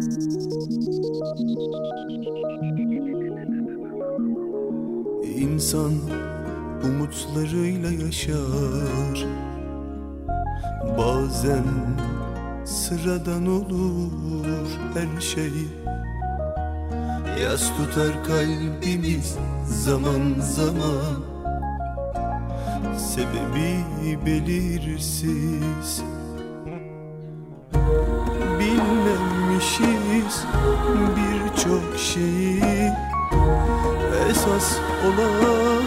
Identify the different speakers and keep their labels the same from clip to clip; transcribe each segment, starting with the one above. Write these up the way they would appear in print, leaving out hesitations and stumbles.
Speaker 1: İnsan umutlarıyla yaşar. Bazen sıradan olur her şey. Yas tutar kalbimiz zaman zaman. Sebebi belirsiz. Bilmemişiz birçok şeyi. Esas olan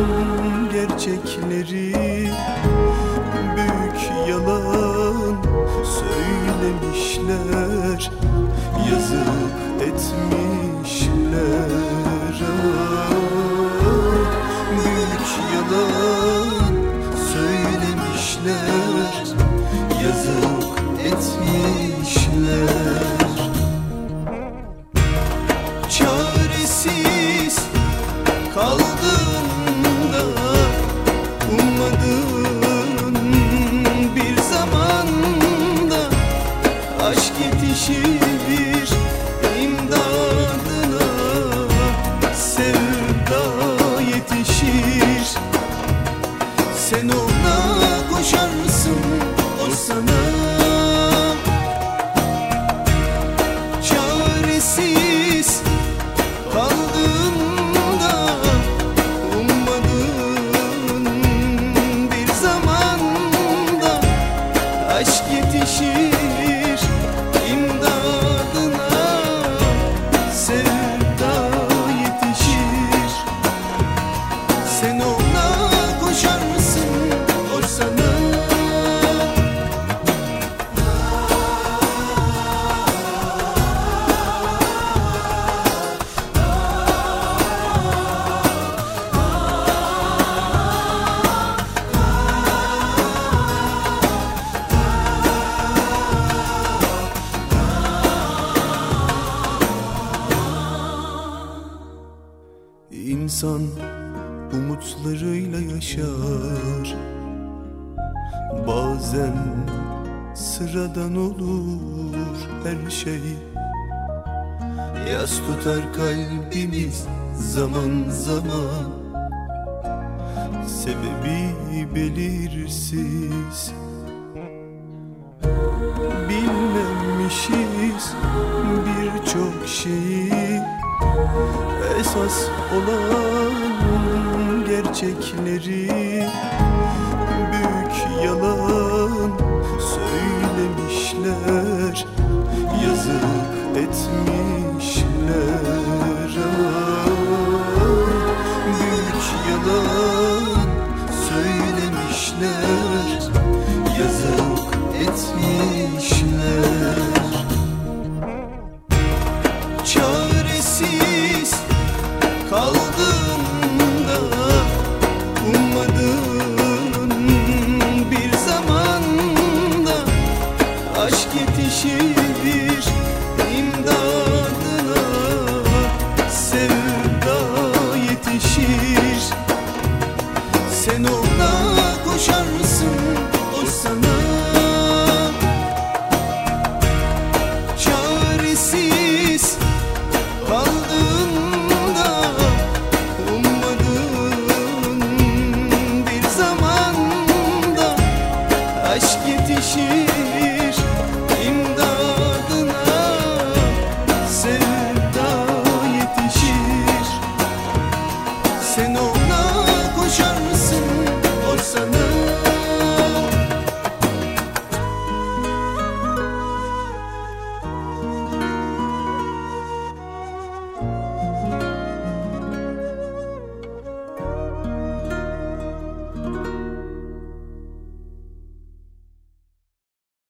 Speaker 1: gerçekleri büyük yalan söylemişler, yazık etmişler. Büyük yalan söylemişler, yazık etmişler. Çaresiz kaldığında ummadığın bir zamanda aşk yetişir imdadına, sevda yetişir. Sen ona koşarsın, o sana. Çaresiz kaldığında ummadığın bir zamanda aşk yetişir imdadına, sevda yetişir. Sen ona koşarsın, o sana. İnsan umutlarıyla yaşar. Bazen sıradan olur her şey. Yas tutar kalbimiz zaman zaman. Sebebi belirsiz. Bilmemişiz birçok şeyi. Esas olan gerçekleri büyük yalan söylemişler, yazık etmişler.